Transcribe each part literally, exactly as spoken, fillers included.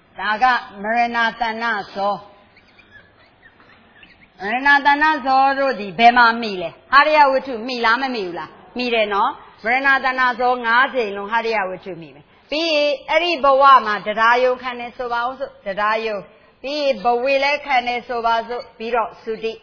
다가 머레나 단나서 머레나 단나서로디 베마 미래 하리야 위투 미라메 미울라 미래노 머레나 단나서 나제노 하리야 위투 미메 비 에리 버와마 드라요 칸네 소바오소 드라요 비 버웨레 칸네 소바소 비로 수디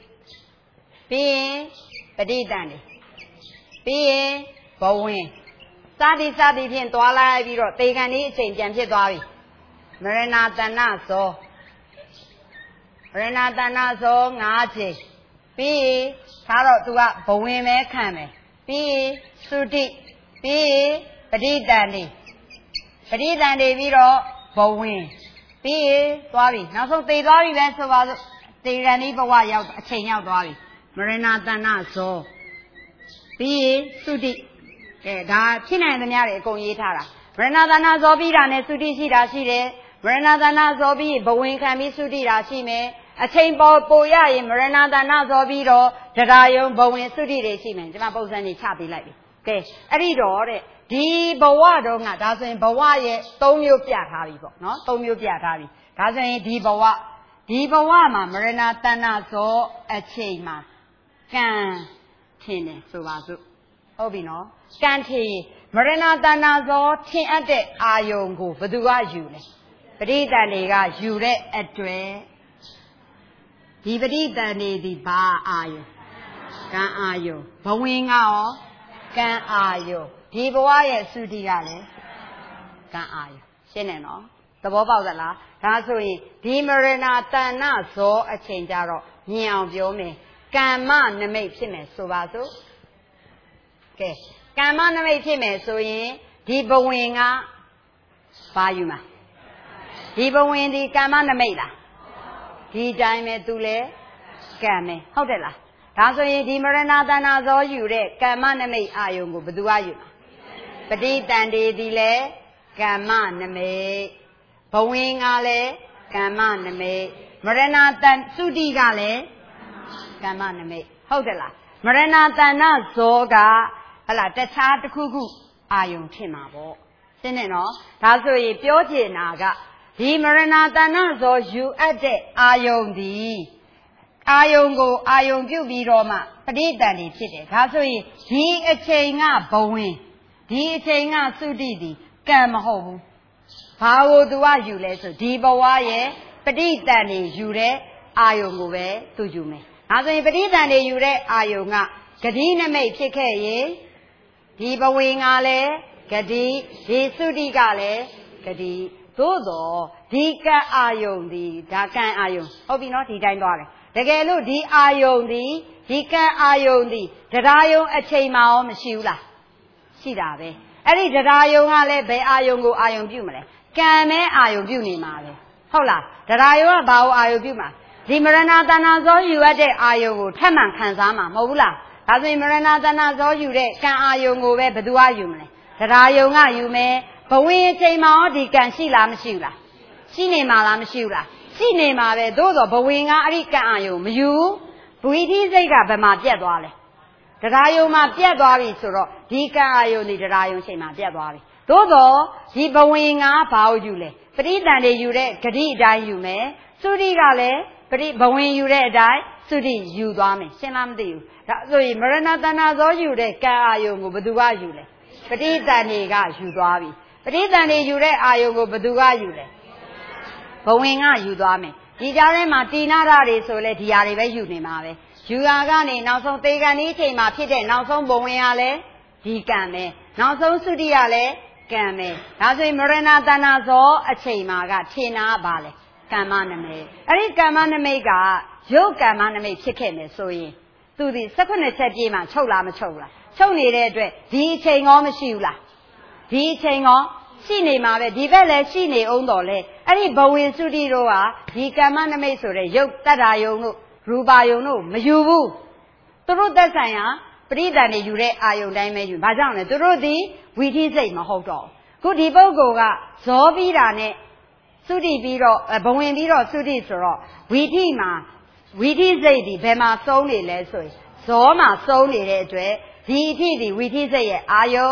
비ပဋိသန္ဓေ ပြီးရင်ဘဝင်စသည်စသည်ဖြင့်တွားလိုက်ပြီးတော့တေခံဒီအချိန်ပြန်ဖြစ်သွားပြီမရဏတဏ္ဍဇောမရဏတဏ္ဍဇော၅ချိန်ပြီးရင်ဒါတော့ तू ကဘဝင်ပဲခံမယ်ပြီးရင်သုတိပြီးရင်ပဋိသန္ဓေပဋိသန္ဓေပြီးတော့ဘဝင်ပြီးရင်သွားပြီနောက်ဆုံးသေသွားပြီပဲဆိုပါစို့တေခံဒီဘဝရောက်အချိန်ရောက်သွားပြီမရဏတဏ္ဍဇောပြီးရင်သုတိကဲဒါဖြစ်နိုင်သမျှတွေအကုန်ရေးထားတာမရဏတဏ္ဍဇောပြီးတာနဲ့သုတိရှိတာရှိတယ်မရဏတဏ္ဍဇောပြီးဘဝင်ခံပြီးသုတိတာရှိမယ်အချိန်ပေါ်ပိုရရင်မရဏတဏ္ဍဇောပြီးတော့တရားယုံဘဝင်သုတိတွေရှိမယ်ဒီမှာပုံစံတွေချပေးလိုက်ပြီကဲအဲ့ဒီတော့တဲ့ဒီဘဝတော့ငါဒါဆိုရင်ဘဝရဲ့သုံးမျိုးပြထားပြီပေါ့နော်သုံးမျိုးပြထားပြီဒါဆိုရင်ဒီဘဝဒီဘဝမှာမရဏတဏ္ဍဇောအချိန်မှာကံထင်တယ်ဆိုပါစို့ဟုတ်ပြီနော်ကံထင်မရဏတဏ္ဍဇောထင်အပ်တဲ့အာယုံကိုဘယ်သူကယူလဲပဋိသန္ဓေကယူတဲ့အတွေ့ဒီပဋိသန္ဓေဒီဘာအာယုံကံအာယုံဘဝင်ကရောကံအာယုံဒီဘဝရဲ့သုတိကလည်းကံအာယုံရှင်းတယ်နော်သဘောပေါက်သလားဒါဆိုရင်ဒီမရဏတဏ္ဍဇောအချိန်ကြတော့မြင်အောင်ပြောမယ်ကမ္မနမိတ်ဖြစ်မယ်ဆိုပါစို့ကဲကမ္မနမိတ်ဖြစ်မယ်ဆိုရင်ဒီဘဝင်ကဘာယူမှာဒီဘဝင်ဒီကမ္မနမိတ်လားဒီတိုင်းပဲသူလဲကံပဲဟုတ်တယ်လားဒါဆိုရင်ဒီမရဏတဏ္ဍဇောယူတဲ့ကမ္မနမိတ်အာယုံကိုဘယ်သူကယူမှာပဋိသန္ဓေဒီလဲကမ္မနမိတ်ဘဝင်ကလည်းကမ္မနမိတ်မရဏတန်သုတိကလည်းကမ္မနမိတ်ဟုတ်တယ်လားမရဏတဏ္ဍဇောကဟလာတခြားတစ်ခုခုအာယုံဖြစ်မှာပေါ့ရှင်းတယ်နော်ဒါဆိုရင်ပြောချင်တာကဒီမရဏတဏ္ဍဇောယူအပ်တဲ့အာယုံဒီအာယုံကိုအာယုံပြုတ်ပြီးတော့မှပဋိသန္ဓေဖြစ်တယ်ဒါဆိုရင်ဒီအချိန်ကဘဝင်ဒီအချိန်ကသုတိဒီကံမဟုတ်ဘူးဘာကိုသူကယူလဲဆိုဒီဘဝရဲ့ပဋိသန္ဓေယူတဲ့အာယုံကိုပဲသူယူမယ်ဒါဆိုရင်ပဋိသန္ဓေယူတဲ့အာယုံကဂတိနမိတ်ဖြစ်ခဲ့ရင်ဒီဘဝင်ကလည်းဂတိဒီသုတိကလည်းဂတိသို့တော့ဒီကံအာယုံဒီဒါကံအာယုံဟုတ်ပြီနော်ဒီတိုင်းသွားတယ်တကယ်လို့ဒီအာယုံဒီဒီကံအာယုံဒီတရားယုံအချိန်မှရောမရှိဘူးလားရှိတာပဲအဲ့ဒီတရားယုံကလည်းဘယ်အာယုံကိုအာယုံပြုမလဲကံမဲအာယုံပြုနေမှာပဲဟုတ်လားတရားယုံကဘာကိုအာယုံပြုမှာဒီမရဏတဏ္ဍဇောယူရတဲ့အာယုံကိုထပ်မံခံစားမှာမဟုတ်ဘူးလားဒါဆိုရင်မရဏတဏ္ဍဇောယူတဲ့ကံအာယုံကိုပဲဘယ်သူကယူမလဲတရားယုံကယူမယ်ဘဝင်အချိန်မှာဒီကံရှိလားမရှိဘူးလားရှိနေမှာလားမရှိဘူးလားရှိနေမှာပဲသို့တော့ဘဝင်ကအဲ့ဒီကံအာယုံမယူဘဝိတိစိတ်ကဘယ်မှာပြတ်သွားလဲတရားယုံမှာပြတ်သွားပြီဆိုတော့ဒီကံအာယုံဒီတရားယုံချိန်မှာပြတ်သွားပြီသို့တော့ဒီဘဝင်ကဘာကိုယူလဲပဋိသန္ဓေယူတဲ့ဂတိအတိုင်းယူမယ်သုတိကလည်းပရိဘဝင်ယူတဲ့အတိုင်းသုတိယူသွားမယ်ရှင်းလားမသိဘူးဒါဆိုရင်မရဏတဏ္ဍဇောယူတဲ့ကံအာယုံကိုဘယ်သူကယူလဲပဋိသန္ဓေကယူသွားပြီပဋိသန္ဓေယူတဲ့အာယုံကိုဘယ်သူကယူလဲဘဝင်ကယူသွားမယ်ဒီကြားထဲမှာတိနာရတွေဆိုလဲဒီဟာတွေပဲယူနေမှာပဲယူရာကနေနောက်ဆုံးသေကံဒီအချိန်မှာဖြစ်တဲ့နောက်ဆုံးဘဝင်ကလည်းဒီကံပဲနောက်ဆုံးသုတိကလည်းကံပဲဒါဆိုရင်မရဏတဏ္ဍဇောအချိန်မှာကထင်တာပါလေကမ္မနမိတ်အဲ့ဒီကမ္မနမိတ်ကရုပ်ကမ္မနမိတ်ဖြစ်ခဲ့မယ်ဆိုရင်သူဒီ၁၈ချက်ပြည့်မှချုပ်လားမချုပ်လားချုပ်နေတဲ့အတွက်ဒီအချိန်ရောမရှိဘူးလားဒီအချိန်ရောရှိနေမှာပဲဒီဘက်လည်းရှိနေအောင်တော့လေအဲ့ဒီဘဝင်သုတိတို့ဟာဒီကမ္မနမိတ်ဆိုတဲ့ရုပ်တတ္တာယုံတို့ရူပါယုံတို့မယူဘူးသူတို့သက်ဆိုင်ရာပဋိသန္ဓေယူတဲ့အာယုံတိုင်းပဲယူဘာကြောင့်လဲသူတို့ဒီဝီထိစိတ်မဟုတ်တော့ခုဒီပုဂ္ဂိုလ်ကဇောပြီးတာနဲ့သုတိပြီးတော့ဘဝင်ပြီးတော့သုတိဆိုတော့ဝီထိမှာဝီထိစိတ်ဒီဘယ်မှာဆုံးနေလဲဆိုရင်ဇောမှာဆုံးနေတဲ့အတွက်ဒီအထိဒီဝီထိစိတ်ရဲ့အာယုံ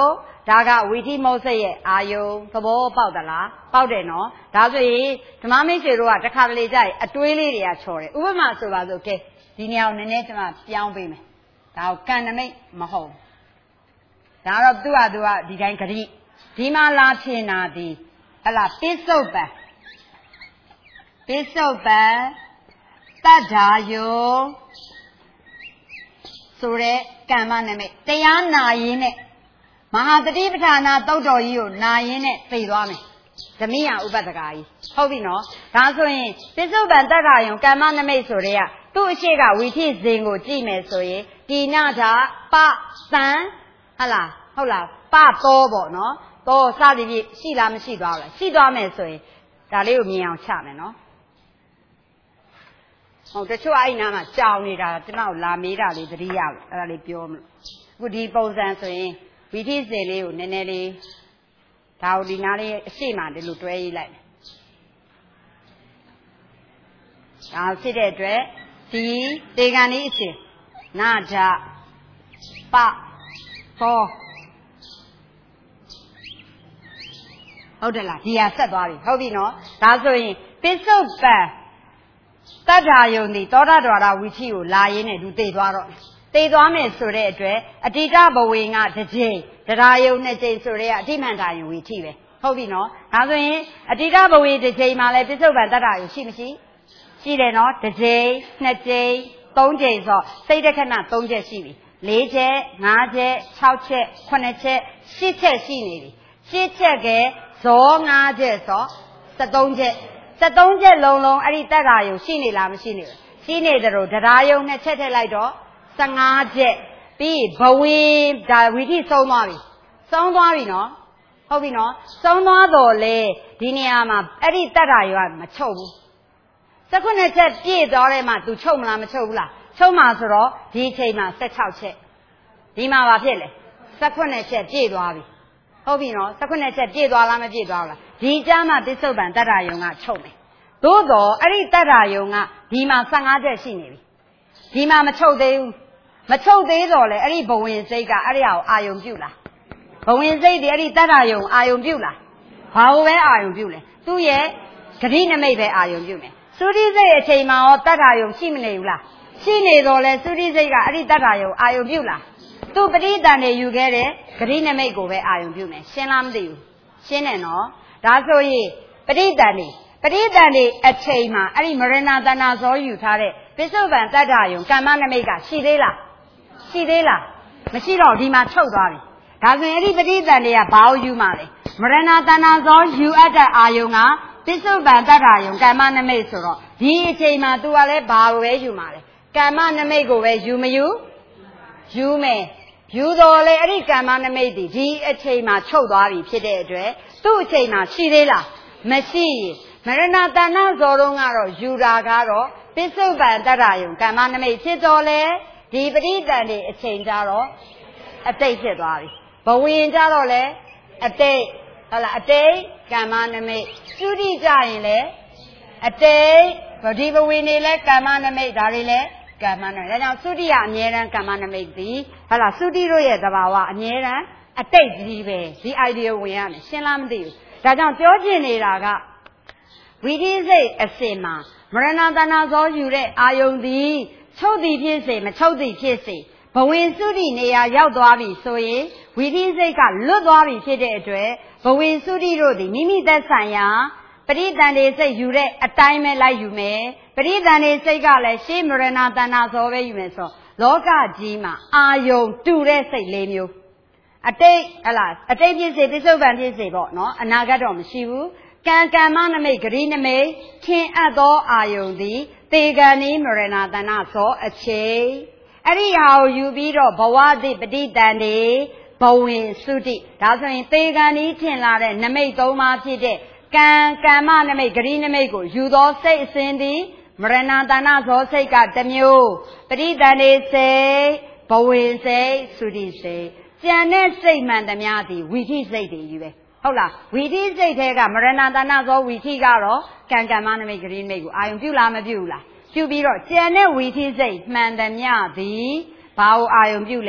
ဒါကဝီထိမောစိတ်ရဲ့အာယုံသဘောပေါက်သလားပေါက်တယ်နော်ဒါဆိုရင်ဓမ္မမိတ်ဆွေတို့ကတစ်ခါတလေကြာရင်အတွေးလေးတွေကချော်တယ်ဥပမာဆိုပါစို့ကဲဒီနေရာကိုနည်းနည်းကျွန်မပြောင်းပေးမယ်ဒါကိုကံနမိတ်မဟုတ်ဒါတော့သူ့ဟာသူကဒီတိုင်းဂရိဒီမှာလာဖြစ်နာဒီဟလာပိစ္ဆုတ်ပံပိစ္ဆုတ်ပံတတ္ထာယုံဆိုတဲ့ကမ္မနမိတ်တရားနာရင်းနဲ့မဟာတတိပဋ္ဌာနာသုတ်တော်ကြီးကိုနာရင်းနဲ့သိသွားမယ်ဓမိယဥပဒကာကြီးဟုတ်ပြီနော်ဒါဆိုရင်ပိစ္ဆုတ်ပံတတ္ထာယုံကမ္မနမိတ်ဆိုတဲ့ကသူ့အရှိကဝိထိဇင်ကိုကြည့်မယ်ဆိုရင်ဒီနာတာပသံဟလားဟုတ်လားပသောပေါ့နော်သောစသည်ဖြင့်ရှိလားမရှိသွားဘူးလားရှိသွားမယ်ဆိုရင်ဒါလေးကိုမြင်အောင်ချမယ်နော်ဟုတ်တချို့အဲ့နာမှာကြောင်နေတာကျွန်တော်လာမေးတာလေးသတိရအဲ့ဒါလေးပြောမလို့အခုဒီပုံစံဆိုရင်ဝိထိဇင်လေးကိုနည်းနည်းလေးဒါကိုဒီနားလေးအရှိမှဒီလိုတွဲရေးလိုက်ဒါဖြစ်တဲ့အတွက်ဒီတေကန်လေးအရှင်နာဒပသောဟုတ်တယ်လားဒီဟာဆက်သွားပြီဟုတ်ပြီနော်ဒါဆိုရင်ပိစ္ဆုတ်ပံတတ္ထာယုံဒီသောတာဒွါရဝိထိကိုလာရင်းနဲ့သူသိသွားတော့သိသွားမယ်ဆိုတဲ့အတွက်အတိတဘဝင်ကတစ်ကြိမ်တရားယုံနှစ်ကြိမ်ဆိုတဲ့အတိမှန်တာယုံဝိထိပဲဟုတ်ပြီနော်ဒါဆိုရင်အတိတဘဝင်တစ်ကြိမ်မှလည်းပိစ္ဆုတ်ပံတတ္ထာယုံရှိမရှိရှိတယ်နော်တစ်ကြိမ်နှစ်ကြိမ်သုံးကြိမ်ဆိုစိတ်တခဏသုံးချက်ရှိပြီလေးချက်ငါးချက်ခြောက်ချက်ခုနှစ်ချက်ရှစ်ချက်ရှိနေပြီရှစ်ချက်ကဇောငါးချက်ဆိုစက်သုံးချက်စက်သုံးချက်လုံးလုံးအဲ့ဒီတတ္ထာယုံရှိနေလားမရှိနေဘူးရှိနေတယ်လို့တရားယုံနှစ်ချက်ထည့်လိုက်တော့ဆယ်ငါးချက်ပြီးဘဝင်းဒါဝိထိဆုံးသွားပြီဆုံးသွားပြီနော်ဟုတ်ပြီနော်ဆုံးသွားတော့လေဒီနေရာမှာအဲ့ဒီတတ္ထာယုံကမချုပ်ဘူးစက္ခုနှစ်ချက်ပြည့်သွားတယ်မှ तू ချုပ်မလားမချုပ်ဘူးလားချုပ်မှာဆိုတော့ဒီအချိန်မှာ၁၆ချက်ဒီမှာဘာဖြစ်လဲစက္ခုနှစ်ချက်ပြည့်သွားပြီဟုတ်ပြီနော်စက္ခုနှစ်ချက်ပြည့်သွားလားမပြည့်သွားဘူးလားဒီကြားမှာပိစ္ဆုတ်ပံတတ္ထာယုံကချုပ်မယ်သို့တော့အဲ့ဒီတတ္ထာယုံကဒီမှာဆယ်ငါးချက်ရှိနေပြီဒီမှာမချုပ်သေးဘူးမချုပ်သေးတော့လေအဲ့ဒီဘဝင်စိတ်ကအဲ့ဒီဟာကိုအာယုံပြုတ်လားဘဝင်စိတ်ဒီအဲ့ဒီတတ္ထာယုံအာယုံပြုတ်လားဘာလို့ပဲအာယုံပြုတ်လဲသူ့ရဲ့ဂတိနမိတ်ပဲအာယုံပြုတ်မယ်သုတိစိတ်အချိန်မှာရောတတ္ထာယုံရှိမနေဘူးလားရှိနေတော့လေသုတိစိတ်ကအဲ့ဒီတတ္ထာယုံအာယုံပြုတ်လားသူပဋိသန္ဓေယူခဲ့တဲ့ဂတိနမိတ်ကိုပဲအာယုံပြုတ်မယ်ရှင်းလားမသိဘူးရှင်းတယ်နော်ဒါဆိုရင်ပဋိသန္ဓေပဋိသန္ဓေအချိန်မှာအဲ့ဒီမရဏတဏဇောယူထားတဲ့ပိစ္ဆုတ်ပံတတ္ထာယုံကမ္မနမိတ်ကရှိသေးလားရှိသေးလားမရှိတော့ဒီမှာချုပ်သွားပြီဒါဆိုရင်အဲ့ဒီပဋိသန္ဓေကဘာကိုယူမှာလဲမရဏတဏဇောယူအပ်တဲ့အာယုံကပိစ္ဆုတ်ပံတတ္ထာယုံကမ္မနမိတ်ဆိုတော့ဒီအချိန်မှာ तू ကလည်းဘာကိုပဲယူမှာလဲကမ္မနမိတ်ကိုပဲယူမယူယူမယ်ယူတော်လေအဲ့ဒီကမ္မနမိတ်ဒီဒီအချိန်မှာချုပ်သွားပြီဖြစ်တဲ့အတွက်သူ့အချိန်မှာရှိသေးလားမရှိမရဏတဏဇောတုံးကတော့ယူတာကတော့ပိစ္ဆုတ်ပံတတ္ထာယုံကမ္မနမိတ်ဖြစ်တော်လေဒီပဋိသန္ဓေအချိန်ကြတော့အတိတ်ဖြစ်သွားပြီဘဝင်ကြတော့လေအတိတ်ဟုတ်လားအတိတ်ကမ္မနမိတ်သုတိကြရင်လေအတိတ်ဗတိဘဝင်နေလဲကမ္မနမိတ်ဒါတွေလဲကမ္မနမိတ်ဒါကြောင့်သုတိကအမြဲတမ်းကမ္မနမိတ်သည်ဟုတ်လားသုတိတို့ရဲ့သဘာဝအမြဲတမ်းအတိတ်ကြီးပဲဒီ idea ဝင်ရမယ်ရှင်းလားမသိဘူးဒါကြောင့်ပြောချင်နေတာကဝိသိစိတ်အစဉ်မှာမရဏတဏဇောယူတဲ့အာယုန်သည်ချုပ်သည်ဖြစ်စေမချုပ်သည်ဖြစ်စေဘဝင်သုတိနေရာရောက်သွားပြီဆိုရင်ဝိသိစိတ်ကလွတ်သွားပြီဖြစ်တဲ့အတွက်ဘဝင်သုတိတို့သည်မိမိသက်ဆိုင်ရာပရိသန္ဓေစိတ်ယူတဲ့အတိုင်းပဲလိုက်ယူမယ်ပရိသန္ဓေစိတ်ကလည်းရှေးမရဏတဏဇောပဲယူမယ်ဆိုလောကကြီးမှာအာယုန်တူတဲ့စိတ်လေးမျိုးအတိတ်ဟလားအတိတ်ဖြစ်စေပိစ္ဆုတ်ပံဖြစ်စေပေါ့နော်အနာဂတ်တော့မရှိဘူးကံကမ္မနမိတ်ဂရိနမိတ်ခင်အပ်သောအာယုန်သည်တေဂန်ဤမရဏတဏဇောအချိန်အဲ့ဒီဟာကိုယူပြီးတော့ဘဝတိပဋိသန္ဓေဘဝင်သုတိဒါဆိုရင်တေဂန်ဤထင်လာတဲ့နမိတ်သုံးပါးဖြစ်တဲ့ကံကမ္မနမိတ်ဂရိနမိတ်ကိုယူသောစိတ်အစဉ်သည်မရဏတဏဇောစိတ်ကတစ်မျိုးပဋိသန္ဓေစိတ်ဘဝင်စိတ်သုတိစိတ်ကျန်တဲ့စိတ်မှန်သမျှသည်ဝိသိစိတ်တွေကြီးပဲဟုတ်လားဝိသိစိတ်ထဲကမရဏတဏဇောဝိသိကတော့ကံကမ္မနမိတ်ဂရိနမိတ်ကိုအာယုံပြုလားမပြုဘူးလားပြုပြီးတော့ကျန်တဲ့ဝိသိစိတ်မှန်သမျှသည်ဘာကိုအာယုံပြုလဲ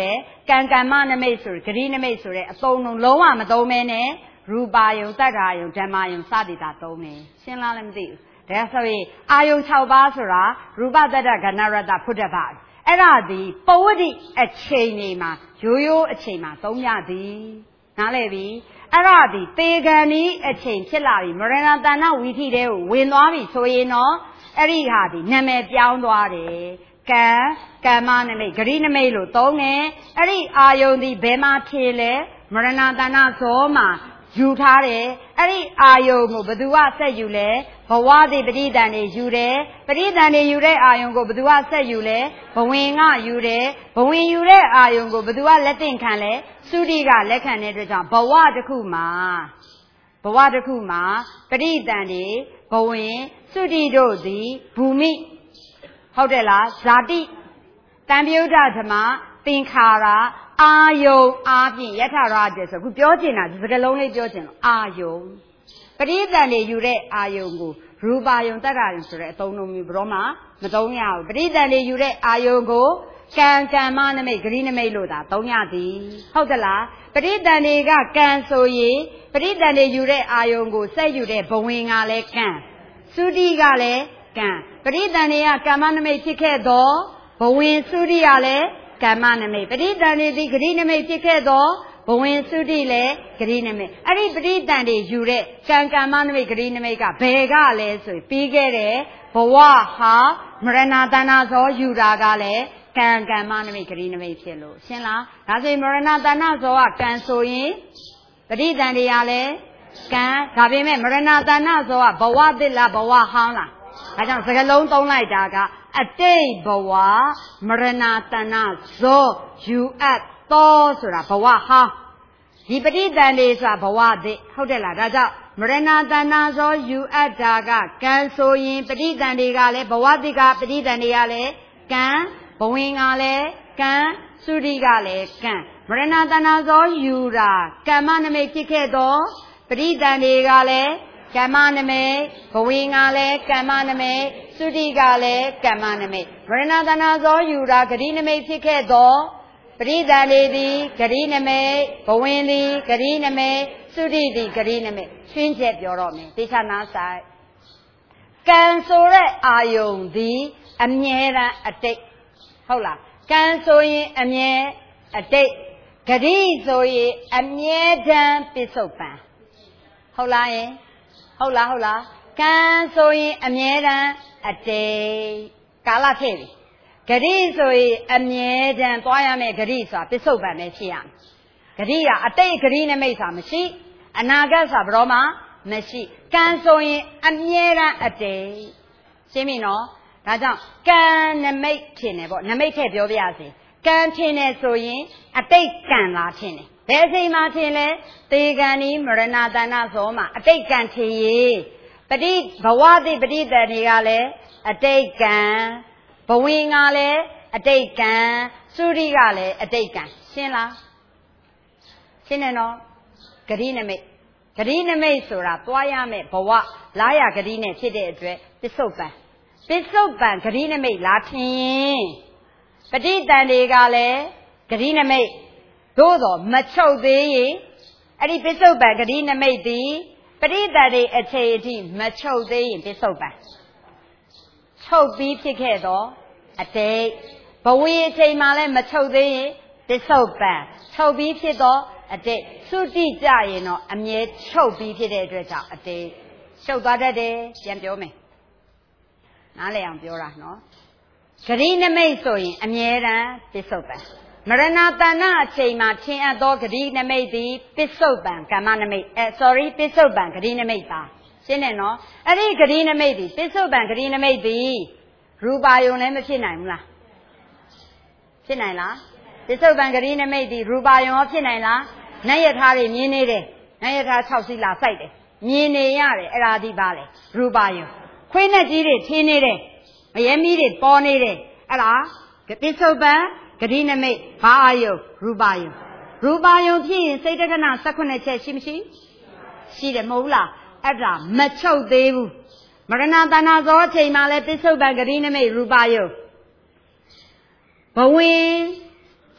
ကံကမ္မနမိတ်ဆိုဂရိနမိတ်ဆိုတဲ့အသုံးလုံးလုံးဝမသုံးမဲနဲ့ရူပါယုံတတ္ထာယုံဓမ္မယုံစသည်သာသုံးတယ်ရှင်းလားလည်းမသိဘူးဒါဆိုရင်အာယုံ၆ပါးဆိုတာရူပတတ္တကဏရတ္တဖုဒ္ဓဘာအဲ့ဒါဒီပဝတ္တိအချိန်နေမှာရိုးရိုးအချိန်မှာသုံးရသည်နားလည်ပြီအဲ့ဒါဒီသေကံဤအချိန်ဖြစ်လာပြီမရဏတဏ္ဍဝီထိတဲ့ကိုဝင်သွားပြီဆိုရင်တော့အဲ့ဒီဟာဒီနာမည်ပြောင်းသွားတယ်ကံကမ္မနမိတ်ဂရိနမိတ်လို့သုံးတယ်အဲ့ဒီအာယုန်ဒီဘယ်မှာထင်လဲမရဏတဏ္ဍဇောမှာယူထားတယ်အဲ့ဒီအာယုန်ကိုဘသူကဆက်ယူလဲဘဝတိပဋိသန္ဓေယူတယ်ပဋိသန္ဓေယူတဲ့အာယုန်ကိုဘသူကဆက်ယူလဲဘဝင်ကယူတယ်ဘဝင်ယူတဲ့အာယုန်ကိုဘသူကလက်တင်ခံလဲသုတိကလက်ခံတဲ့အတွက်ကြောင့်ဘဝတစ်ခုမှာဘဝတစ်ခုမှာပဋိသန္ဓေဘဝင်သုတိတို့သည်ဘူမိဟုတ်တယ်လားဇာတိတံပြုဒ္ဓဓမ္မသင်္ခါရအာယုံအားဖြင့်ယထာရတဲ့ဆိုခုပြောချင်တာဒီစကားလုံးလေးပြောချင်လို့အာယုံပဋိသန္ဓေယူတဲ့အာယုံကိုရူပါယုံတတ္တယုံဆိုတဲ့အသုံးလုံးမျိုးဘရောမှမသုံးရဘူးပဋိသန္ဓေယူတဲ့အာယုံကိုကံကမ္မနမိတ်ဂရိနမိတ်လို့သာသုံးရသည်ဟုတ်သလားပဋိသန္ဓေကကံဆိုရင်ပဋိသန္ဓေယူတဲ့အာယုံကိုဆက်ယူတဲ့ဘဝင်ကလည်းကံသုတိကလည်းကံပဋိသန္ဓေကကမ္မနမိတ်ဖြစ်ခဲ့သောဘဝင်သုတိကလည်းကမ္မနမိတ်ပဋိသန္ဓေသည်ဂရိနမိတ်ဖြစ်ခဲ့သောဘဝင်သုတိလည်းဂရိနမိတ်အဲ့ဒီပဋိသန္ဓေယူတဲ့ကံကမ္မနမိတ်ဂရိနမိတ်ကဘယ်ကလဲဆိုပြီးခဲ့တဲ့ဘဝဟာမရဏတဏ္ဍဇောယူတာကလည်းကံကမ္မနမိတ်ဂရိနမိတ်ဖြစ်လို့ရှင်းလားဒါဆိုရင်မရဏတဏ္ဍဇောကကံဆိုရင်ပဋိသန္ဓေကလည်းကံဒါပေမဲ့မရဏတဏ္ဍဇောကဘဝသစ်လားဘဝဟောင်းလားဒါကြောင့်စကားလုံးသုံးလိုက်တာကအတိတ်ဘဝမရဏတဏ္ဍဇောယူအပ်သောဆိုတာဘဝဟောင်းဒီပဋိသန္ဓေဆိုတာဘဝသစ်ဟုတ်တယ်လားဒါကြောင့်မရဏတဏ္ဍဇောယူအပ်တာကကံဆိုရင်ပဋိသန္ဓေကလည်းဘဝသစ်ကပဋိသန္ဓေကလည်းကံဘဝင်ကလည်းကံသုတိကလည်းကံမရဏတဏ္ဍဇောယူတာကမ္မနမိတ်ဖြစ်ခဲ့သောပဋိသန္ဓေကလည်းကမ္မနမိတ်ဘဝင်ကလည်းကမ္မနမိတ်သုတိကလည်းကမ္မနမိတ်မရဏတဏ္ဍဇောယူတာဂရိနမိတ်ဖြစ်ခဲ့သောပရိသန္ဓေသည်ဂရိနမိတ်ဘဝင်သည်ဂရိနမိတ်သုတိသည်ဂရိနမိတ်ရှင်းချက်ပြောတော့မယ်တေချာနာဆိုင်ကံဆိုတဲ့အာယုန်သည်အမြဲတမ်းအတိတ်ဟုတ်လားကံဆိုရင်အမြဲအတိတ်ဂရိဆိုရင်အမြဲတမ်းပစ္စုပန်ဟုတ်လားယင်ဟုတ်လားဟုတ်လားကံဆိုရင်အမြဲတမ်းအတိတ်ကာလထည့်ပြီဂရိဆိုရင်အမြဲတမ်းသွားရမယ်ဂရိဆိုတာပစ္စုပန်ပဲဖြစ်ရမယ်ဂရိကအတိတ်ဂရိနမိတ်ဆိုတာမရှိအနာဂတ်ဆိုတာဘယ်တော့မှမရှိကံဆိုရင်အမြဲတမ်းအတိတ်ရှင်းပြီနော်ဒါကြောင့်ကံနမိတ်ထင်တယ်ပေါ့နမိတ်ထည့်ပြောပြရစီကံထင်တယ်ဆိုရင်အတိတ်ကံလားထင်တယ်ဘယ်အချိန်မှထင်လဲသေကံဤမရဏတဏ္ဍဇောမှာအတိတ်ကံထင်ရေပဋိဘဝတိပဋိသန္ဓေကလည်းအတိတ်ကံဘဝင်ကလည်းအတိတ်ကံသုရိကလည်းအတိတ်ကံရှင်းလားရှင်းတယ်နော်ဂရိနမိတ်ဂရိနမိတ်ဆိုတာသွားရမယ်ဘဝလာရဂရိနဲ့ဖြစ်တဲ့အတွက်ပစ္စုပန်ပစ္စုပန်ဂရိနမိတ်လာထင်ပဋိသန္ဓေကလည်းဂရိနမိတ်သို့တော်မချုပ်သေးရင်အဲ့ဒီပစ္စုပန်ဂရိနမိတ်သည်ပဋိသန္ဓေအချိန်အထိမချုပ်သေးရင်ပစ္စုပန်ချုပ်ပြီးဖြစ်ခဲ့တော့အတိတ်ဘဝအချိန်မှလည်းမချုပ်သေးရင်ပစ္စုပန်ချုပ်ပြီးဖြစ်တော့အတိတ်သုတိကြရင်တော့အမြဲချုပ်ပြီးဖြစ်တဲ့အတွက်ကြောင့်အတိတ်ချုပ်သွားတတ်တယ်ပြန်ပြောမယ်နားလည်အောင်ပြောတာနော်ဂရိနမိတ်ဆိုရင်အမြဲတမ်းပစ္စုပန်မရဏတဏ္ဍအချိန်မှာထင်အပ်သောဂရိနမိတ်သည်ပစ္စုပန်ကမ္မနမိတ်အဲ sorry ပစ္စုပန်ဂရိနမိတ်ပါရှင်းတယ်နော်အဲ့ဒီဂရိနမိတ်သည်ပစ္စုပန်ဂရိနမိတ်သည်ရူပါယုံလည်းမဖြစ်နိုင်ဘူးလားဖြစ်နိုင်လားပစ္စုပန်ဂရိနမိတ်သည်ရူပါယုံရောဖြစ်နိုင်လားနတ်ယထာတွေမြင်နေတယ်နတ်ယထာ၆စီးလာစိုက်တယ်မြင်နေရတယ်အဲ့ဒါဒီပါလေရူပါယုံခွေးနဲ့ကြီးတွေထင်းနေတယ်မယမီးတွေပေါ်နေတယ်အဲ့ဒါပစ္စုပန်ဂရိနမိတ်ဘာအာယုရူပါယုရူပါယုဖြစ်ရင်စိတ်တက္ကနာ၁၈ချက်ရှိမရှိရှိတယ်မဟုတ်လားအဲ့ဒါမချုပ်သေးဘူးမရဏတဏ္ဍဇောအချိန်မှလည်းပစ္စုပန်ဂရိနမိတ်ရူပါယုဘဝင်သု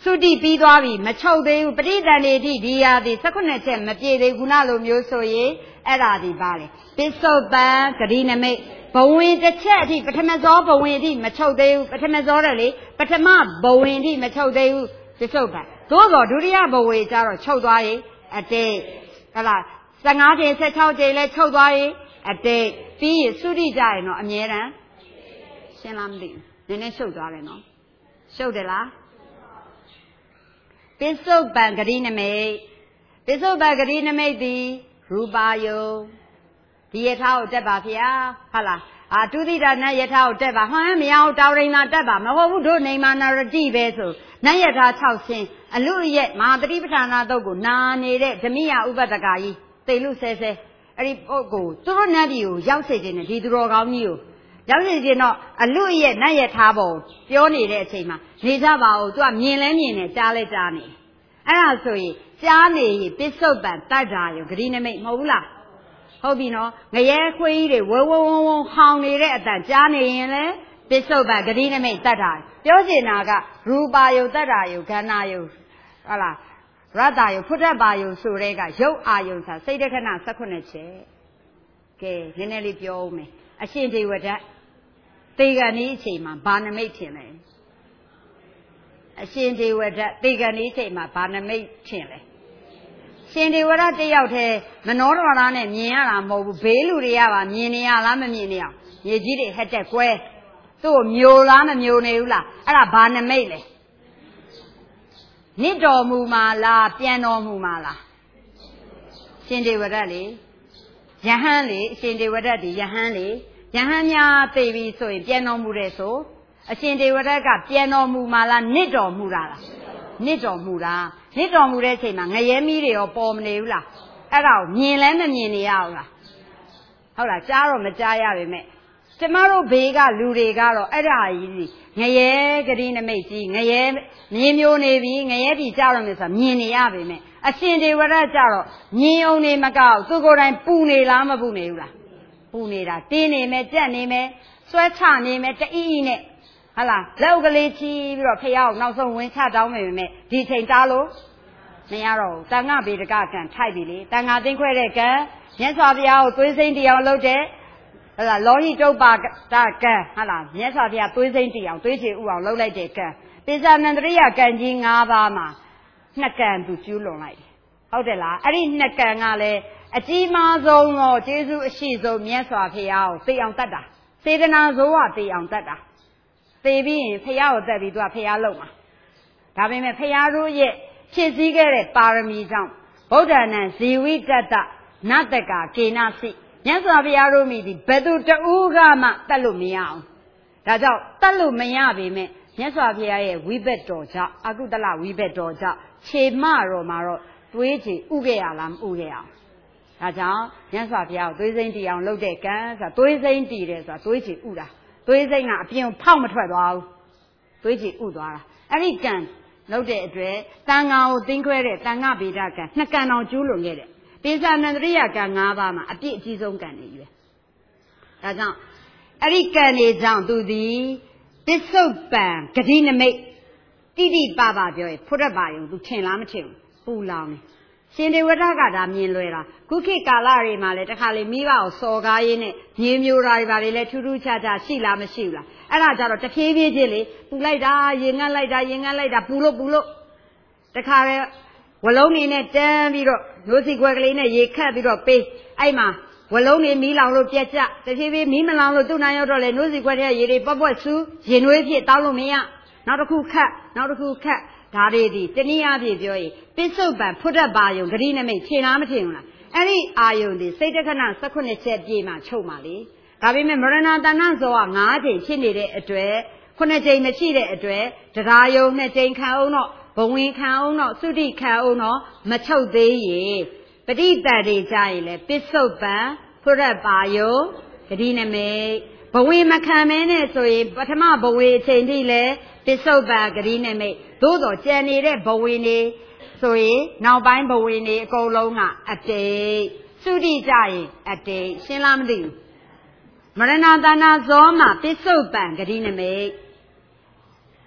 စုတိပြီးသွားပြီမချုပ်သေးဘူးပဋိသန္ဓေတိဒီဟာဒီ၁၈ချက်မပြည့်သေးခုနလိုမျိုးဆိုရင်အဲ့ဒါဒီပါလေပစ္စုပန်ဂတိနမိတ်ဘဝင်တစ်ချက်အထိပထမဇောဘဝင်အထိမချုပ်သေးဘူးပထမဇောတယ်လေပထမဘဝင်အထိမချုပ်သေးဘူးပစ္စုပန်သို့သောဒုတိယဘဝင်ကျတော့ချုပ်သွားရင်အတိတ်ဟလား၁၅ချိန်၁၆ချိန်လဲချုပ်သွားရင်အတိတ်ပြီးရင်သုတိကြရင်တော့အမြဲတမ်းရှင်းလားမသိဘူးနည်းနည်းရှုပ်သွားတယ်နော်ရှုပ်တယ်လားပစ္စုပန်ဂတိနမိတ်ပစ္စုပန်ဂတိနမိတ်သည်ရူပါယုံဒီယထာကိုတက်ပါဗျာဟုတ်လားအာတုတိတာနတ်ယထာကိုတက်ပါဟမ်မရအောင်တောင်းရင်သာတက်ပါမဟုတ်ဘူးတို့နေမာနာရတိပဲဆိုနတ်ယထာ၆ဆင်းအလူရဲ့မဟာတတိပဋ္ဌာနာတုတ်ကိုနာနေတဲ့ဓမိယဥပဒကကြီးသိလူဆဲဆဲအဲ့ဒီပုဂ္ဂိုလ်သူတို့နတ်ပြည်ကိုရောက်စေခြင်းနဲ့ဒီသူတော်ကောင်းကြီးကိုရောက်စေခြင်းတော့အလူရဲ့နတ်ယထာပေါ်ပြောနေတဲ့အချိန်မှာနေကြပါဦးသူကမြင်လဲမြင်နေကြားလဲကြားနေအဲ့ဒါဆိုရင်ကြားနေရင်ပစ္စုပန်တတ်တာရောဂတိနမိတ်မဟုတ်ဘူးလားဟုတ်ပြီနော်ငရဲခွေးကြီးတွေဝဝဝဝဟောင်းနေတဲ့အတန်ကြားနေရင်လေပစ္စုပန်ဂတိနမိတ်တတ်တာပြောချင်တာကရူပါယုတတ်တာယုခန္ဓာယုဟုတ်လားရတ္တယုဖုဒ္ဓပါယုဆိုတဲ့ကရုပ်အာယုဆိုစိတ်တခဏ၁၈ချက်ကဲနည်းနည်းလေးပြောဦးမယ်အရှင်ဒေဝဒတ်သေကံဤအချိန်မှာဘာနမိတ်ထင်လဲအရှင်ဒေဝဒတ်သေကံဤအချိန်မှာဘာနမိတ်ထင်လဲရှင်ဒေဝရတယောက်တည်းမနောတော်သားနဲ့မြင်ရတာမဟုတ်ဘူးဘေးလူတွေကပါမြင်နေရလားမမြင်နေအောင်မြေကြီးတွေဟက်တက်ကွဲသူ့ကိုမျိုးလားမမျိုးနေဘူးလားအဲ့ဒါဘာနမိတ်လဲနစ်တော်မူမှာလားပြန်တော်မူမှာလားရှင်ဒေဝရလေယဟန်လေအရှင်ဒေဝရဒီယဟန်လေယဟန်များသိပြီဆိုရင်ပြန်တော်မူတယ်ဆိုအရှင်ဒေဝရကပြန်တော်မူမှာလားနစ်တော်မူတာလားနစ်တော်မူတာနစ်တော်မူတဲ့အချိန်မှာငရဲမီးတွေရောပေါ်မနေဘူးလားအဲ့ဒါကိုမြင်လဲမမြင်နေရဘူးလားဟုတ်လားကြားတော့မကြားရပါနဲ့ကျမတို့ဘေးကလူတွေကတော့အဲ့ဒါကြီးငရဲဂတိနမိတ်ကြီးငရဲမြင်မျိုးနေပြီငရဲပြီကြားတော့မယ်ဆိုတာမြင်နေရပါနဲ့အရှင်ဒေဝရကြတော့မြင်အောင်နေမကောက်သူကိုယ်တိုင်ပူနေလားမပူနေဘူးလားပူနေတာတင်းနေမယ်ကြက်နေမယ်ဆွဲချနေမယ်တအီးနဲ့ဟာလားလောက်ကလေးချီးပြီးတော့ဖះအောင်နောက်ဆုံးဝင်ချတောင်းမယ်ပဲဒီချိန်တားလို့မရတော့ဘူးတန်ခါဗေဒကကံထိုက်ပြီလေတန်ခါသိမ့်ခွဲတဲ့ကံမြတ်စွာဘုရားကိုသွေးစိမ့်တရားလုပ်တဲ့ဟာလားလောဟိတုပ္ပါဒကံဟာလားမြတ်စွာဘုရားသွေးစိမ့်တရားသွေးချေဥအောင်လုပ်လိုက်တဲ့ကံပိဿနန္တရိယကံကြီး၅ပါးမှာနှစ်ကံသူကျူးလွန်လိုက်ဟုတ်တယ်လားအဲ့ဒီနှစ်ကံကလည်းအကြီးမားဆုံးသောကျေးဇူးအရှိဆုံးမြတ်စွာဘုရားကိုသိအောင်တတ်တာစေတနာဇောဝသိအောင်တတ်တာသိပြီးရင်ဖះကိုတက်ပြီးသူကဖះလုံးမှာဒါပေမဲ့ဖះတို့ရဲ့ဖြစ်စည်းခဲ့တဲ့ပါရမီကြောင့်ဗုဒ္ဓနာဇီဝိတတနတကကေနစိမြတ်စွာဘုရားတို့မိသည်ဘယ်သူတူကမှတတ်လို့မရအောင်ဒါကြောင့်တတ်လို့မရပေမဲ့မြတ်စွာဘုရားရဲ့ဝိဘက်တော်ကြောင့်အကုသလဝိဘက်တော်ကြောင့်ခြေမတော်မှာတော့သွေးချေဥခဲ့ရလားမဥခဲ့အောင်ဒါကြောင့်မြတ်စွာဘုရားကိုသွေးစိမ့်တီအောင်လုပ်တဲ့ကံဆိုတာသွေးစိမ့်တီတယ်ဆိုတာသွေးချေဥတာသွေးစိမ့်ကအပြင်ဖောက်မထွက်သွားဘူးသွေးချေဥသွားတာအဲ့ဒီကံလုပ်တဲ့အတွက်တန်ဃာကိုသိမ့်ခွဲတဲ့တန်ဃာဗေဒကံနှစ်ကံအောင်ကျူးလွန်ခဲ့တဲ့ပိဿနန္တရိယကံ၅ပါးမှာအပြည့်အကြီးဆုံးကံတွေရွယ်ဒါကြောင့်အဲ့ဒီကံတွေကြောင့်သူသည်ပစ္စုပန်ဂတိနမိတ်တိတိပပပြောရင်ဖုဒ္ဓဘာယုံသူထင်လားမထင်ဘူးပူလောင်နေရှင်ဒေဝဒကဒါမြင်လွယ်တာခုခေတ်ကာလတွေမှာလည်းတခါလေမိဘကိုစော်ကားရင်းနဲ့မြေမျိုးဓာတွေပါလေလဲထူးထူးခြားခြားရှိလားမရှိဘူးလားအဲ့ဒါကြတော့တဖြည်းဖြည်းချင်းလေပူလိုက်တာရင်ငတ်လိုက်တာရင်ငတ်လိုက်တာပူလို့ပူလို့တခါလေဝလုံးနေနဲ့တန်းပြီးတော့မျိုးစီခွက်ကလေးနဲ့ရေခတ်ပြီးတော့ပေးအဲ့မှာဝလုံးနေမီးလောင်လို့ပြက်ကြတဖြည်းဖြည်းမီးမလောင်လို့သူ့နာရောက်တော့လေမျိုးစီခွက်ထဲရေတွေပွက်ပွက်ဆူးရင်နွေးဖြစ်တောင်းလို့မရနောက်တစ်ခုခတ်နောက်တစ်ခုခတ်ဒါတွေဒီတနည်းအားဖြင့်ပြောရင်ပစ္စုပန်ဖုဒ္ဓဘာယုံဂတိနမိတ်ထင်လားမထင်ဘူးလားအဲ့ဒီအာယုံဒီစိတ်တခဏ၁၈ချက်ပြည့်မှချုပ်ပါလေဒါပေမဲ့မရဏတဏဇောက၅ချိန်ဖြစ်နေတဲ့အတွက်ခုနှစ်ချိန်မရှိတဲ့အတွက်တရားယုံနှစ်ချိန်ခံအောင်တော့ဘဝင်ခံအောင်တော့သုတိခံအောင်တော့မချုပ်သေးရင်ပဋိတ္တိကြရင်လေပစ္စုပန်ဖုဒ္ဓဘာယုံဂတိနမိတ်ဘဝင်မခံမဲနဲ့ဆိုရင်ပထမဘဝင်အချိန်ထိလေပစ္စုပန်ဂတိနမိတ်သို့တော်ကြံနေတဲ့ဘဝင်တွေဆိုရင်နောက်ပိုင်းဘဝင်တွေအကုန်လုံးကအတိတ်သုတိကြရင်အတိတ်ရှင်းလားမသိဘူးမရဏတဏဇောမှာပစ္စုပန်ဂတိနမိတ်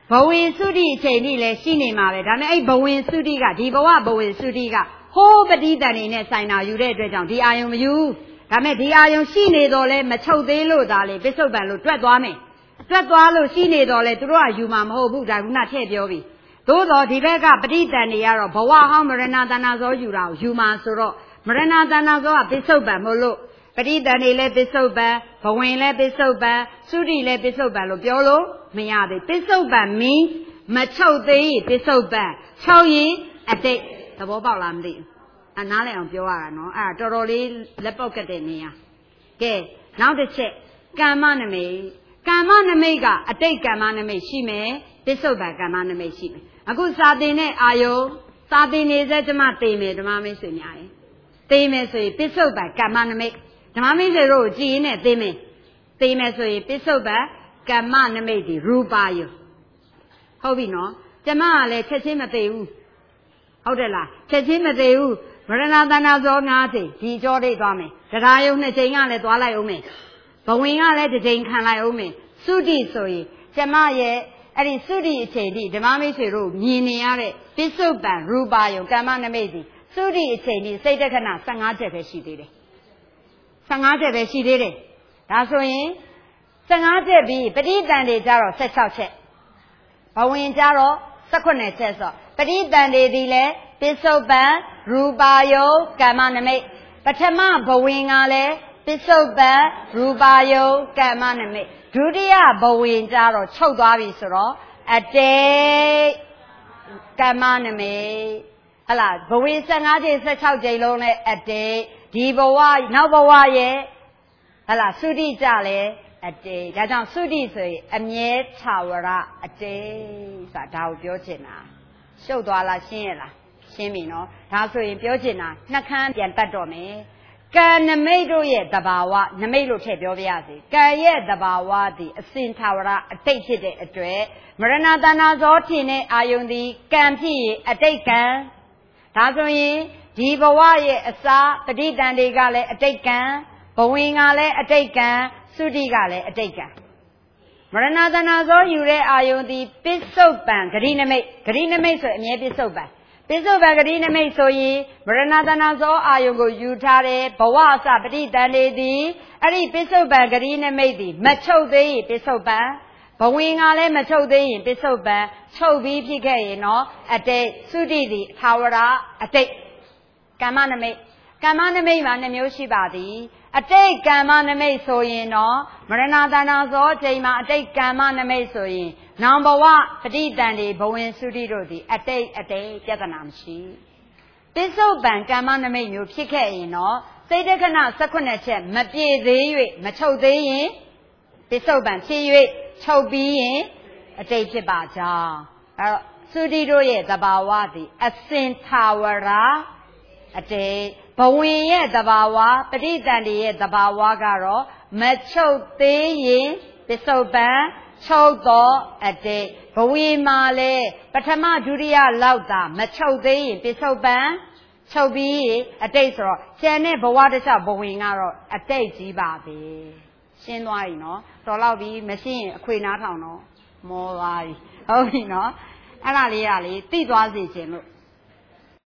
ဘဝင်သုတိအချိန်ကြီးလည်းရှိနေမှာပဲဒါပေမဲ့အဲ့ဘဝင်သုတိကဒီဘဝဘဝင်သုတိကဟိုးပဋိသန္ဓေနဲ့ဆိုင်တာယူတဲ့အတွက်ကြောင့်ဒီအာယုံမယူဒါပေမဲ့ဒီအာယုံရှိနေတော့လဲမချုပ်သေးလို့ဒါလေပစ္စုပန်လို့တွက်သွားမယ်တွက်သွားလို့ရှိနေတော့လဲသူတို့ကယူမှာမဟုတ်ဘူးဒါကထည့်ပြောပြီသို့တော့ဒီဘက်ကပဋိသန္ဓေကတော့ဘဝဟောင်းမရဏတဏ္ဍဇောယူတာကိုယူမှာဆိုတော့မရဏတဏ္ဍဇောကပစ္စုပန်မလို့ပဋိသန္ဓေလည်းပစ္စုပန်ဘဝင်လည်းပစ္စုပန်သုတိလည်းပစ္စုပန်လို့ပြောလို့မရသေးပစ္စုပန် means မချုပ်သေးရင်ပစ္စုပန်ချုပ်ရင်အတိတ်သဘောပေါက်လားမသိဘူးအနားလည်အောင်ပြောရတာနော်အဲ့ဒါတော်တော်လေးလက်ပေါက်ကတဲ့နေရကဲနောက်တစ်ချက်ကမ္မနမိတ်ကမ္မနမိတ်ကအတိတ်ကမ္မနမိတ်ရှိမယ်ပစ္စုပန်ကမ္မနမိတ်ရှိမယ်အခုစာသင်တဲ့အာယုံစာသင်နေစေဓမ္မသိမယ်ဓမ္မမိတ်ဆွေများရင်သိမယ်ဆိုရင်ပစ္စုပန်ကမ္မနမိတ်ဓမ္မမိတ်ဆွေတို့ကြည်ရင်နဲ့သိမယ်သိမယ်ဆိုရင်ပစ္စုပန်ကမ္မနမိတ်ဒီရူပါယုဟုတ်ပြီနော်ကျမကလည်းချက်ချင်းမသိဘူးဟုတ်တယ်လားချက်ချင်းမသိဘူးမရဏတဏ္ဍဇော၅ချိန်ဒီကြောတိတ်သွားမယ်တရားယုံနှစ်ချိန်ကလည်းသွားလိုက်အောင်မယ်ဘဝင်ကလည်းတစ်ချိန်ခံလိုက်အောင်မယ်သုတိဆိုရင်ကျမရဲ့အဲ့ဒီသုတိအချိန်ဒီဓမ္မမိတ်ဆွေတို့မြင်နေရတဲ့ပစ္စုပန်ရူပါယုံကမ္မနမိတ်ဒီသုတိအချိန်ဒီစိတ်တက္ခဏ၁၅ချက်ပဲရှိသေးတယ်၁၅ချက်ပဲရှိသေးတယ်ဒါဆိုရင်၁၅ချက်ပြီးပဋိသန္ဓေကြတော့၁၆ချက်ဘဝင်ကြတော့၁၈ချက်ဆိုပဋိသန္ဓေဒီလေပစ္စုပန်ရူပါယုံကမ္မနမိတ်ပထမဘဝင်ကလည်းပစ္စုပန်ရူပါယုံကမ္မနမိတ်ဒုတိယဘဝင်ကြတော့ချုပ်သွားပြီဆိုတော့အတိတ်ကမ္မနမိတ်ဟလာဘဝင်၁၅ချိန်၁၆ချိန်လုံးနဲ့အတိတ်ဒီဘဝနောက်ဘဝရဲ့ဟလာသုတိကြလဲအတိတ်ဒါကြောင့်သုတိဆိုရင်အမြဲထာဝရအတိတ်ဆိုတာဒါကိုပြောချင်တာရှုပ်သွားလားရှင်းရလားရှင်းပြီနော်ဒါဆိုရင်ပြောချင်တာနှခမ်းပြန်တတ်တော့မယ်ကံနမိတ်တို့ရဲ့သဘာဝနမိတ်လို့ထည့်ပြောပြရစီကံရဲ့သဘာဝသည်အစဉ်ထာဝရအတိတ်ဖြစ်တဲ့အတွက်မရဏတဏ္ဍဇောထင်တဲ့အာယုန်သည်ကံဖြစ်ရင်အတိတ်ကံဒါဆိုရင်ဒီဘဝရဲ့အစာပဋိသန္ဓေကလည်းအတိတ်ကံဘဝင်ကလည်းအတိတ်ကံသုတိကလည်းအတိတ်ကံမရဏတဏ္ဍဇောယူတဲ့အာယုန်သည်ပစ္စုပန်ဂရိနမိတ်ဂရိနမိတ်ဆိုအမြဲပစ္စုပန်ပစ္စုပန်ဂရိနမိတ်ဆိုရင်မရဏတဏ္ဍဇောအာယုန်ကိုယူထားတဲ့ဘဝအစပဋိသန္ဓေသည်အဲ့ဒီပစ္စုပန်ဂရိနမိတ်သည်မချုပ်သေးရင်ပစ္စုပန်ဘဝင်ကလည်းမချုပ်သေးရင်ပစ္စုပန်ချုပ်ပြီးဖြစ်ခဲ့ရင်တော့အတိတ်သုတိသည်ထာဝရအတိတ်ကမ္မနမိတ်ကမ္မနမိတ်မှာနှမျိုးရှိပါသည်အတိတ်ကမ္မနမိတ်ဆိုရင်တော့မရဏတဏ္ဍဇောချိန်မှာအတိတ်ကမ္မနမိတ်ဆိုရင်နောင်ဘဝပဋိသန္ဓေဘဝင်သုတိတို့သည်အတိတ်အတိတ်ပြဿနာမရှိပစ္စုပန်ကမ္မနမိတ်မျိုးဖြစ်ခဲ့ရင်တော့စိတ်တက္ခဏ၁၈ချက်မပြည့်သေး၍မချုပ်သေးရင်ပစ္စုပန်ဖြစ်၍ချုပ်ပြီးရင်အတိတ်ဖြစ်ပါကြောင်းအဲတော့သုတိတို့ရဲ့သဘာဝသည်အစဉ်ထာဝရအတိတ်ဘဝင်ရဲ့သဘာဝပဋိသန္ဓေရဲ့သဘာဝကတော့မချုပ်သေးရင်ပစ္စုပန်ချုပ်တော့အတိတ်ဘဝီမှာလဲပထမဒုတိယလောက်သာမချုပ်သေးရင်ပစ္စုပန်ချုပ်ပြီးအတိတ်ဆိုတော့ကျန်တဲ့ဘဝတစ်ခြားဘဝင်ကတော့အတိတ်ကြီးပါပဲရှင်းသွားပြီနော်တော်တော့ပြီမရှင်းရင်အခွေနားထောင်တော့မောသွားပြီဟုတ်ပြီနော်အဲ့ဒါလေးကလေသိသွားစေခြင်းလို့